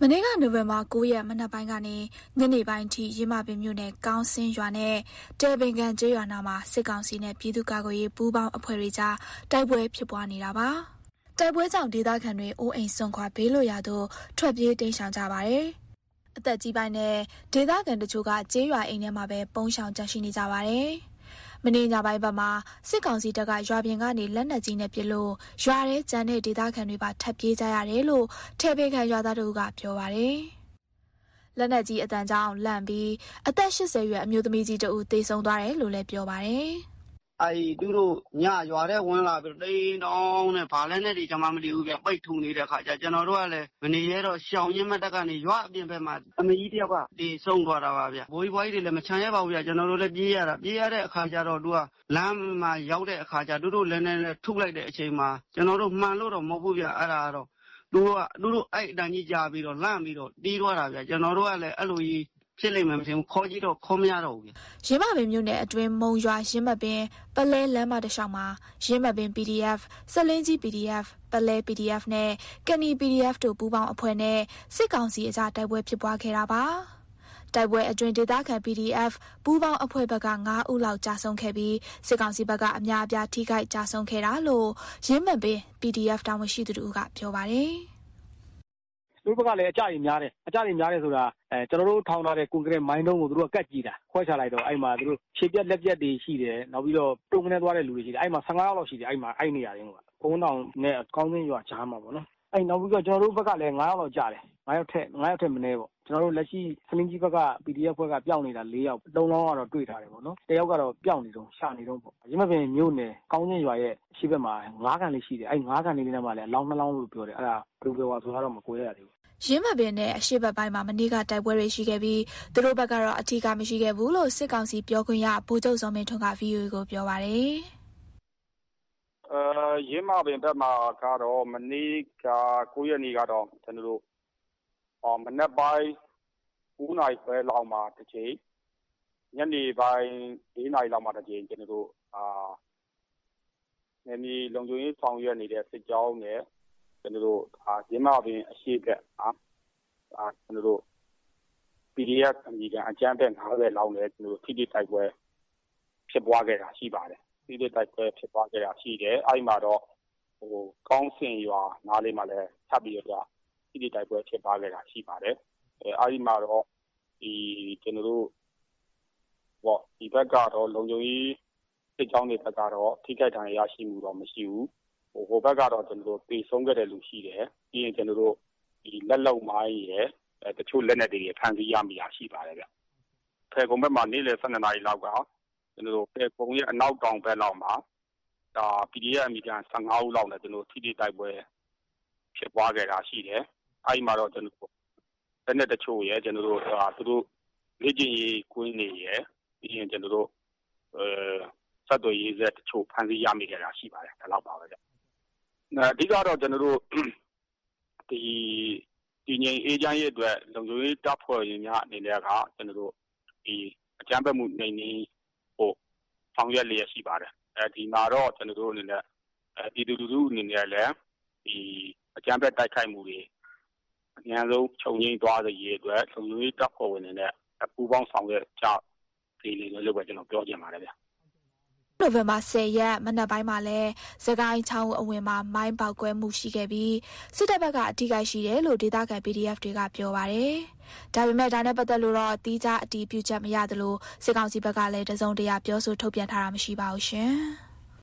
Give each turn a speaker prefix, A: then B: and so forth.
A: နေ့ကနိုဝင်ဘာ9ရက်မနက်ပိုင်းကနေညနေပိုင်းထိရင်းမာပင်မြို့နယ်ကောင်းစင်းရွာနဲ့တဲပင်ကန်ကျေးရွာနာမှာစစ်ကောင်စီနဲ့ပြည်သူ့ကာကွယ်ရေးပူးပေါင်းအဖွဲ့တွေကြားတိုက်ပွဲဖြစ်ပွားနေတာပါ။တိုက်ပွဲကြောင့်ဒေသခံတွေအိုးအိမ်စွန့်ခွာဘေးလွတ်ရာသို့ထွက်ပြေးတိမ်းရှောင်ကြပါတယ်။အသက်ကြီးပိုင်းနဲ့ဒေသခံတချို့ကကျေးရွာအိမ်ထဲမှာပဲပုန်းရှောင်ကြရှိနေကြပါတယ်။မနေ့ညပိုင်းဘက်မှာစစ်ကောင်စီတပ်ကရွာပြင်ကနေလက်နက်ကြီးနဲ့ပစ်လို့ရွာထဲကျန်တဲ့ဒေသခံတွေပါထပ်ပြေးကြရတယ်လို့ထဲပေခံရွာသားတို့ကပြောပါတယ်။လက်နက်ကြီးအတန်ကြောင့်လန့်ပြီးအသက်80ရွယ်အမျိုးသမီးကြီးတဦးသေဆုံးသွားတယ်လို့လည်းပြောပါတယ်။
B: သူတို့ညရွာထဲဝင်လာပြီးတိန်တောင်းနဲ့ဗာလဲနဲ့ဒီကျွန်မမသိဘူးပြပိတ်ထုံနေတဲ့ခါကျကျွန်တော်တို့ကလည်းမနေရတော့ရှောင်ရင်းမတက်ကနေရွာအပြင်ဘက်မှာအမေကြီးတယောက်ကဒီဆုံးသွားတာပါဗျဘိုးကြီးတွေလည်းမချမ်းရပါဘူးဗျကျွန်တော်တို့လည်းပြေးရတဲ့အခါကျတော့သူကလမ်းမှာရောက်တဲ့အခါကျသူတို့လည်းနဲ့ထုတ်လိုက်တဲ့အချိန်မှာကျွန်တော်တို့မှန်လို့တော့မဟုတ်ဘူးဗျအဲ့ဒါတော့သူတို့အဲ့အတန်ကြီးကြာပြီးတော့လန့်ပြီးတော့တီးသွားတာဗျကျွန်တော်တို့ကလည်းအဲ့လိုကြီးဖြစ်လိမ့်မယ်မထင်ဘူးခေါ်ကြည့်တော့ခေါ်မရတော့ဘူး
A: ရင်းမပင်မြို့နယ်အတွင်းမုံရွာရင်းမပင်ပလဲလမ်းမတစ်လျှောက်မှာရင်းမပင် PDF စလင်းကြီး PDF ပလဲ PDF နဲ့ကနီ PDF တို့ပူးပေါင်းအဖွဲ့နဲ့စစ်ကောင်စီအကြားတိုက်ပွဲဖြစ်ပွားခဲ့တာပါတိုက်ပွဲအတွင်းဒေသခံ PDF ပူးပေါင်းအဖွဲ့ဘက်က9ဦးလောက်ကြာဆုံးခဲ့ပြီးစစ်ကောင်စီဘက်ကအများအပြားထိခိုက်ကြာဆုံးခဲ့တာလို့ရင်းမပင် PDF တာဝန်ရှိသူတို့ကပြောပါတယ်
C: သူတို့ဘက်ကလည်းအကြကြီးများတယ်ဆိုတာကျွန်တော်တို့ထောင်ထားတဲ့ကွန်ကရစ်မိုင်းတုံးကိုသူတို့ကတ်ကြည့်တာခွဲချလိုက်တော့အဲ့မှာသူတို့ခြေပြက်လက်ပြက်တွေရှိတယ်နောက်ပြီးတော့တုံကနေသွားတဲ့လူတွေရှိတယ်အဲ့မှာ15ယောက်လောက်ရှိတယ်အဲ့မှာအဲ့နေရာရင်းကကုန်းတောင်နဲ့ကောင်းစင်းရွာချားမှာပေါ့နော်အဲ့နောက်ပြီးတော့ကျွန်တော်တို့ဘက်ကလည်း9ယောက်လောက်ကြာတယ်9ယောက်ထက်မနည်းပေါ့ကျွန်တော်တို့လက်ရှိစလင်းကြီးဘက်က PDF ဘက်ကပျောက်နေတာ4ယောက်3လောင်းကတော့တွေ့ထားတယ်ပေါ့နော်တယောက်ကတော့ပျောက်နေတော့ရှာနေတော့ပေါ့ရင်းမပင်မြို့နယ်ကောင်းစင်းရွာရဲ့ရှေ့ဘက်မှာ9ကန်လေးရှိတယ်အဲ့9ကန်လေးထဲမှာလည်းအလောင်း2လောင်းလို့ပြောတယ်အဲ့ဒါဘယ်လိုပြောပါဆိုတော့မကိုရရသေးဘူး
A: ရင်းမပင်နဲ့အရှိတ်ပိုင်းမှာမနေ့ကတိုက်ပွဲတွေရှိခဲ့ပြီးသူတို့ဘက်ကတော့အထီးကမရှိခဲ့ဘူးလို့စစ်ကောင်စီပြောခွင့်ရဗိုလ်ချုပ်စောမင်းထွန်းက VOA ကိုပြောပါတယ်
D: ရင်းမပင်ဘက်မှာကတော့မနေ့က9ရက်နေ့ကတော့ကျွန်တော်တို့မနက်ပိုင်း9နာရီခွဲလောက်မှာတစ်ချိန်ညနေပိုင်း4နာရီလောက်မှာတစ်ချိန်ကျွန်တော်တို့နေမီလုံခြုံရေးဆောင်ရွက်နေတဲ့စစ်ကြောင်းနဲ့ကျွန်တော်တို့ရင်းမပင်အရှိတ်ကျွန်တော်တို့ PDF အမိကန်အကြမ်းဖက်90လောက်နဲ့ကျွန်တော်တို့ထိတိတိုက်ပွဲဖြစ်ပွားခဲ့တာရှိပါတယ်ထိတိတိုက်ပွဲဖြစ်ပွားခဲ့တာရှိတယ်အဲ့မှာတော့ကောင်းစင်ရွာနားလေးမှာလည်းထပ်ပြီးတော့ထိတိတိုက်ပွဲဖြစ်ပွားခဲ့တာရှိပါတယ်အဲ့ဒီမှာတော့ကျွန်တော်တို့ဒီဘက်ကတော့လုံခြုံရေးစစ်ကြောင်းတွေဘက်ကတော့ထိခိုက်ဒဏ်ရာရရှိမှုတော့မရှိဘူးဟိုဘက်ကတော့ကျွန်တော်တို့ပြေဆုံးခဲ့တဲ့လူရှိတယ်ပြီးရင်ကျွန်တော်တို့ဒီလက်လုံမိုင်းရယ်တချို့လက်နက်တွေဖမ်းဆီးရမိတာရှိပါတယ်ဗျဖယ်ကုန်းဘက်မှာနေ့လယ်12နာရီလောက်ကကျွန်တော်တို့ဖယ်ကုန်းရဲ့အနောက်တောင်ဘက်လောက်မှာPDF အမိကန်15ဦးလောက်နဲ့ကျွန်တော်ထိတိတိုက်ပွဲဖြစ်ပွားခဲ့တာရှိတယ်အဲဒီမှာတော့ကျွန်တော်တို့လက်နက်တချို့ရယ်ကျွန်တော်တို့သူတို့လေ့ကျင့်ရေးကွင်းနေရယ်ပြီးရင်ကျွန်တော်တို့ဆက်သွယ်ရေးဆက်တချို့ဖမ်းဆီးရမိခဲ့တာရှိပါတယ်ဒါလောက်ပါပဲဗျအဓိကတော့ကျွန်တော်တို့ဒီငြိမ်အေးချမ်းရေးအတွက်လုံခြုံရေးတပ်ဖွဲ့ဝင်များအနေနဲ့ကကျွန်တော်တို့ဒီအကြမ်းဖက်မှုနေနေဆောင်ရွက်လျက်ရှိပါတယ်ဒီမှာတော့ကျွန်တော်တို့အနေနဲ့ပြည်သူလူထုအနေနဲ့လည်းဒီအကြမ်းဖက်တိုက်ခိုက်မှုတွေအများဆုံးချုပ်ငြိမ်းသွားစေရေးအတွက်လုံခြုံရေးတပ်ဖွဲ့ဝင်တွေနဲ့ပူးပေါင်းဆောင်ရွက်ကြဒီလိုမျိုးပဲကျွန်တော်ပြောချင်ပါတယ်ဗျ
A: နိုဝင်ဘာ10ရက်မနက်ပိုင်းမှာလဲစကိုင်းချောင်းအဝင်မှာမိုင်းပေါက်ကွဲမှုရှိခဲ့ပြီးစစ်တပ်ဘက်ကအထိခိုက်ရှိတယ်လို့ဒေသခံ PDF တွေကပြောပါတယ်။ဒါပေမဲ့ဒါနဲ့ပတ်သက်လို့တော့တီးခြားအတည်ပြုချက်မရသလိုစစ်ကောင်စီဘက်ကလည်းတစုံတရာပြောဆိုထုတ်ပြန်ထားတာမရှိပါဘူးရှင်။